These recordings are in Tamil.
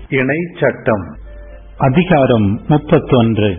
இணை சட்டம். அதிகாரம் 31.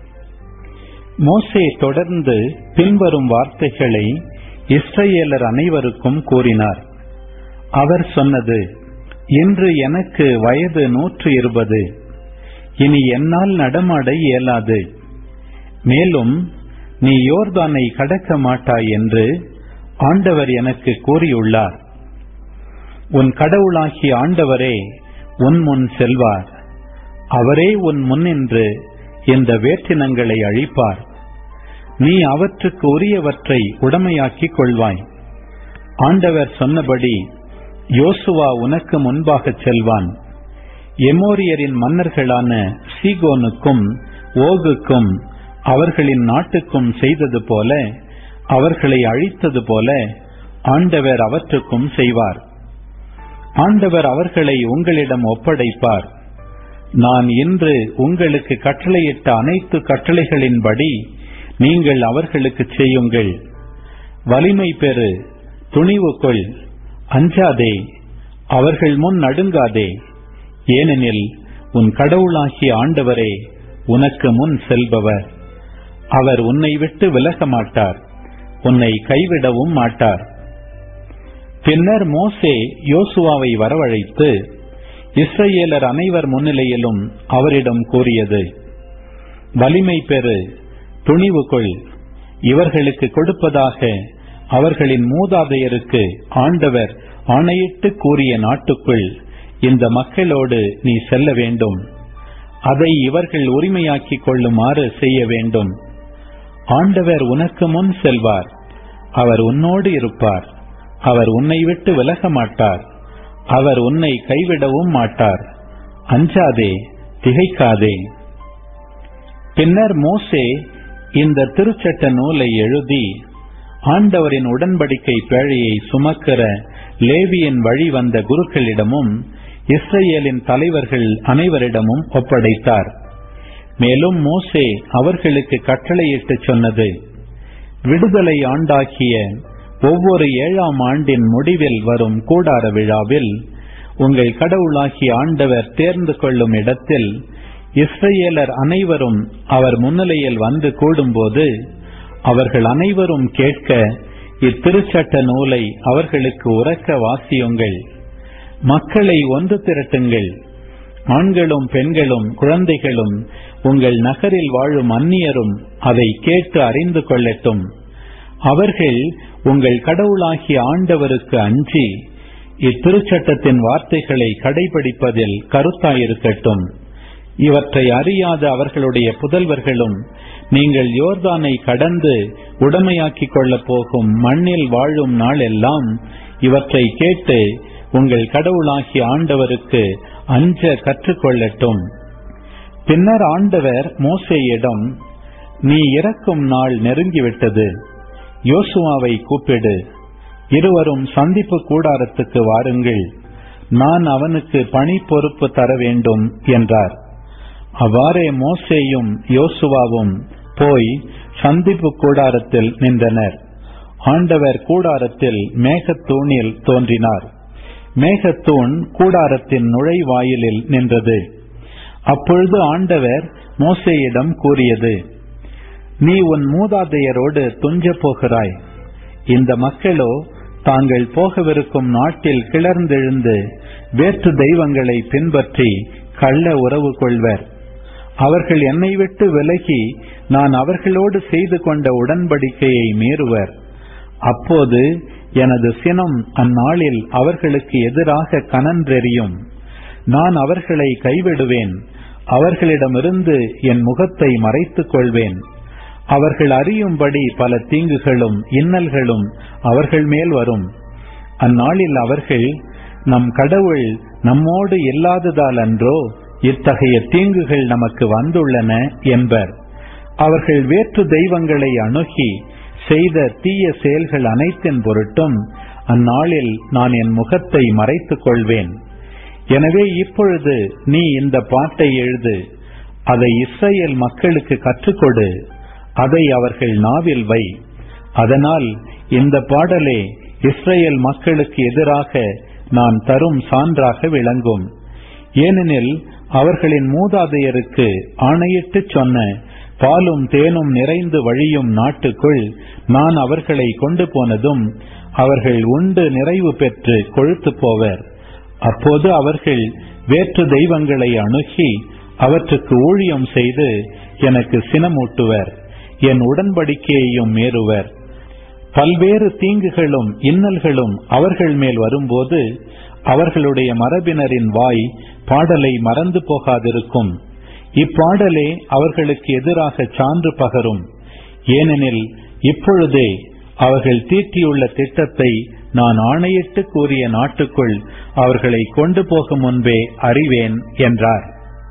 மோசே தொடர்ந்து பின்வரும் வார்த்தைகளை இஸ்ரவேலர் அனைவருக்கும் கூறினார். அவர் சொன்னது: இன்று எனக்கு வயது 120. இனி என்னால் நடமாட இயலாது. மேலும் நீ யோர்தானை கடக்க மாட்டாய் என்று ஆண்டவர் எனக்கு கூறியுள்ளார். உன் கடவுளாகிய ஆண்டவரே உன் முன் செல்வார். அவரே உன் முன்னின்று இந்த வேற்றினங்களை அழிப்பார். நீ அவற்றுக்கு உரியவற்றை உடைமையாக்கிக் கொள்வாய். ஆண்டவர் சொன்னபடி யோசுவா உனக்கு முன்பாக செல்வான். எமோரியரின் மன்னர்களான சீகோனுக்கும் ஓகுக்கும் அவர்களின் நாட்டுக்கும் செய்தது போல, அவர்களை அழித்தது போல ஆண்டவர் அவற்றுக்கும் செய்வார். ஆண்டவர் அவர்களை உங்களிடம் ஒப்படைப்பார். நான் இன்று உங்களுக்கு கட்டளையிட்ட அனைத்து கட்டளைகளின்படி நீங்கள் அவர்களுக்கு செய்யுங்கள். வலிமை பெறு, துணிவு கொள், அஞ்சாதே, அவர்கள் முன் நடுங்காதே. ஏனெனில் உன் கடவுளாகிய ஆண்டவரே உனக்கு முன் செல்பவர். அவர் உன்னை விட்டு விலக மாட்டார், உன்னை கைவிடவும் மாட்டார். பின்னர் மோசே யோசுவாவை வரவழைத்து இஸ்ரவேலர் அனைவர் முன்னிலையிலும் அவரிடம் கூறியது: வலிமை பெறு, துணிவு கொள். இவர்களுக்கு கொடுப்பதாக அவர்களின் மூதாதையருக்கு ஆண்டவர் ஆணையிட்டு கூறிய நாட்டுக்குள் இந்த மக்களோடு நீ செல்ல வேண்டும். அதை இவர்கள் உரிமையாக்கிக் கொள்ளுமாறு செய்ய வேண்டும். ஆண்டவர் உனக்கு முன் செல்வார். அவர் உன்னோடு இருப்பார். அவர் உன்னை விட்டு விலக மாட்டார். அவர் உன்னை கைவிடவும் மாட்டார். அஞ்சாதே, திகைக்காதே. பின்னர் மோசே இந்த திருச்சட்ட நூலை எழுதி ஆண்டவரின் உடன்படிக்கை பேழையை சுமக்கிற லேவியின் வழி வந்த குருக்களிடமும் இஸ்ரவேலின் தலைவர்கள் அனைவரிடமும் ஒப்படைத்தார். மேலும் மோசே அவர்களுக்கு கட்டளையிட்டு சொன்னது: விடுதலை ஆண்டாகிய ஒவ்வொரு 7ஆம் ஆண்டின் முடிவில் வரும் கூடார விழாவில் உங்கள் கடவுளாகிய ஆண்டவர் தேர்ந்து கொள்ளும் இடத்தில் இஸ்ரவேலர் அனைவரும் அவர் முன்னிலையில் வந்து கூடும்போது அவர்கள் அனைவரும் கேட்க இத்திருச்சட்ட நூலை அவர்களுக்கு உரக்க வாசியுங்கள். மக்களை ஒன்று திரட்டுங்கள். ஆண்களும் பெண்களும் குழந்தைகளும் உங்கள் நகரில் வாழும் அந்நியரும் அதை கேட்டு அறிந்து கொள்ளட்டும். அவர்கள் உங்கள் கடவுளாகிய ஆண்டவருக்கு அஞ்சி இத்திருச்சட்டத்தின் வார்த்தைகளை கடைபிடிப்பதில் கருத்தாயிருக்கட்டும். இவற்றை அறியாத அவர்களுடைய புதல்வர்களும் நீங்கள் யோர்தானை கடந்து உடைமையாக்கிக் கொள்ளப் போகும் மண்ணில் வாழும் நாள் எல்லாம் இவற்றை கேட்டு உங்கள் கடவுளாகிய ஆண்டவருக்கு அஞ்ச கற்றுக்கொள்ளட்டும். பின்னர் ஆண்டவர் மோசேயிடம்: நீ இறக்கும் நாள் நெருங்கிவிட்டது. யோசுவாவை கூப்பிடு. இருவரும் சந்திப்பு கூடாரத்துக்கு வாருங்கள். நான் அவனுக்கு பணி பொறுப்பு தர வேண்டும் என்றார். அவ்வாறே மோசேயும் யோசுவாவும் போய் சந்திப்பு கூடாரத்தில் நின்றனர். ஆண்டவர் கூடாரத்தில் மேகத்தூணில் தோன்றினார். மேகத்தூண் கூடாரத்தின் நுழைவாயிலில் நின்றது. அப்பொழுது ஆண்டவர் மோசேயிடம் கூறியது: நீ உன் மூதாதையரோடு துஞ்ச போகிறாய். இந்த மக்களோ தாங்கள் போகவிருக்கும் நாட்டில் கிளர்ந்தெழுந்து வேற்று தெய்வங்களை பின்பற்றி கள்ள உறவு கொள்வர். அவர்கள் என்னை விட்டு விலகி நான் அவர்களோடு செய்து கொண்ட உடன்படிக்கையை மீறுவர். அப்போது எனது சினம் அந்நாளில் அவர்களுக்கு எதிராக கனன்றெறியும். நான் அவர்களை கைவிடுவேன். அவர்களிடமிருந்து என் முகத்தை மறைத்துக் கொள்வேன். அவர்கள் அறியும்படி பல தீங்குகளும் இன்னல்களும் அவர்கள் மேல் வரும். அந்நாளில் அவர்கள் நம் கடவுள் நம்மோடு இல்லாததால் அன்றோ இத்தகைய தீங்குகள் நமக்கு வந்துள்ளன என்பர். அவர்கள் வேற்று தெய்வங்களை அணுகி செய்த தீய செயல்கள் அனைத்தின் பொருட்டும் அந்நாளில் நான் என் முகத்தை மறைத்துக் கொள்வேன். எனவே இப்பொழுது நீ இந்த பாட்டை எழுது. அதை இஸ்ரவேல் மக்களுக்கு கற்றுக்கொடு. அதை அவர்கள் நாவில் வை. அதனால் இந்த பாடலே இஸ்ரவேல் மக்களுக்கு எதிராக நான் தரும் சான்றாக விளங்கும். ஏனெனில் அவர்களின் மூதாதையருக்கு ஆணையிட்டு சொன்ன பாலும் தேனும் நிறைந்து வழியும் நாட்டுக்குள் நான் அவர்களை கொண்டு போனதும் அவர்கள் உண்டு நிறைவு பெற்று கொழுத்து போவர். அப்போது அவர்கள் வேற்று தெய்வங்களை அணுகி அவற்றுக்கு ஊழியம் செய்து எனக்கு சினமூட்டுவர், என் உடன்படிக்கையையும் மீறுவர். பல்வேறு தீங்குகளும் இன்னல்களும் அவர்கள் மேல் வரும்போது அவர்களுடைய மரபினரின் வாய் பாடலை மறந்து போகாதிருக்கும். இப்பாடலே அவர்களுக்கு எதிராக சான்று பகரும். ஏனெனில் இப்பொழுதே அவர்கள் தீட்டியுள்ள திட்டத்தை நான் ஆணையிட்டு கூறிய நாட்டுக்குள் அவர்களை கொண்டு போகும் முன்பே அறிவேன் என்றார்.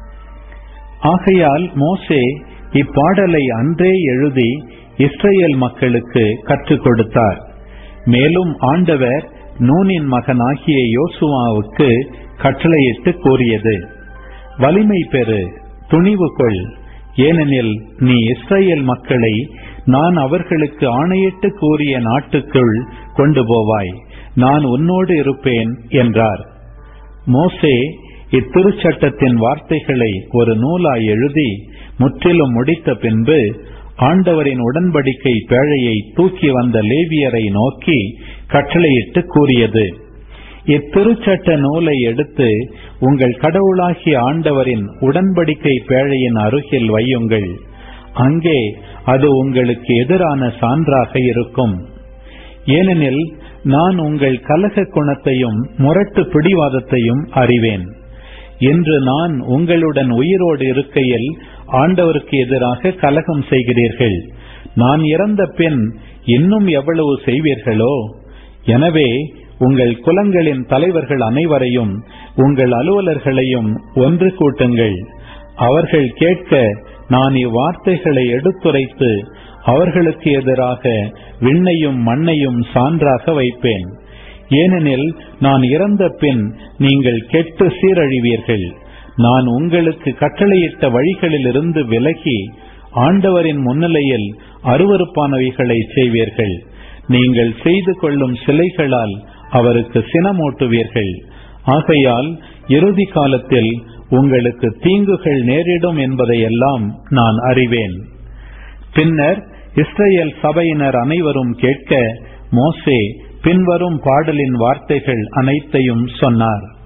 ஆகையால் மோசே இப்பாடலை அன்றே எழுதி இஸ்ரேல் மக்களுக்கு கற்றுக் கொடுத்தார். மேலும் ஆண்டவர் நூனின் மகனாகிய யோசுவாவுக்கு கட்டளையிட்டு கூறியது, வலிமை பெறு, துணிவு கொள், ஏனெனில் நீ இஸ்ரேல் மக்களை நான் அவர்களுக்கு ஆணையிட்டு கூறிய நாட்டுக்குள் கொண்டு போவாய், நான் உன்னோடு இருப்பேன் என்றார். மோசே இத்திருச்சட்டத்தின் வார்த்தைகளை ஒரு நூலாய் எழுதி முற்றிலும் முடித்த பின்பு ஆண்டவரின் உடன்படிக்கை பேழையை தூக்கி வந்த லேவியரை நோக்கி கட்டளையிட்டு கூறியது, இத்திருச்சட்ட நூலை எடுத்து உங்கள் கடவுளாகிய ஆண்டவரின் உடன்படிக்கை பேழையின் அருகில் வையுங்கள். அங்கே அது உங்களுக்கு எதிரான சான்றாக இருக்கும். ஏனெனில் நான் உங்கள் கலக குணத்தையும் முரட்டு பிடிவாதத்தையும் அறிவேன். இன்று நான் உங்களுடன் உயிரோடு இருக்கையில் ஆண்டவருக்கு எதிராக கலகம் செய்கிறீர்கள். நான் இறந்த பின் இன்னும் எவ்வளவு செய்வீர்களோ? எனவே உங்கள் குலங்களின் தலைவர்கள் அனைவரையும் உங்கள் அலுவலர்களையும் ஒன்று கூட்டுங்கள். அவர்கள் கேட்க நான் இவ்வார்த்தைகளை எடுத்துரைத்து அவர்களுக்கு எதிராக விண்ணையும் மண்ணையும் சான்றாக வைப்பேன். ஏனெனில் நான் இறந்த பின் நீங்கள் கெட்டு சீரழிவீர்கள். நான் உங்களுக்கு கட்டளையிட்ட வழிகளிலிருந்து விலகி ஆண்டவரின் முன்னிலையில் அருவருப்பானவைகளை செய்வீர்கள். நீங்கள் செய்து கொள்ளும் சிலைகளால் அவருக்கு சினமூட்டுவீர்கள். ஆகையால் இறுதி காலத்தில் உங்களுக்கு தீங்குகள் நேரிடும் என்பதையெல்லாம் நான் அறிவேன். பின்னர் இஸ்ரேல் சபையினர் அனைவரும் கேட்க மோசே பின்வரும் பாடலின் வார்த்தைகள் அனைத்தையும் சொன்னார்.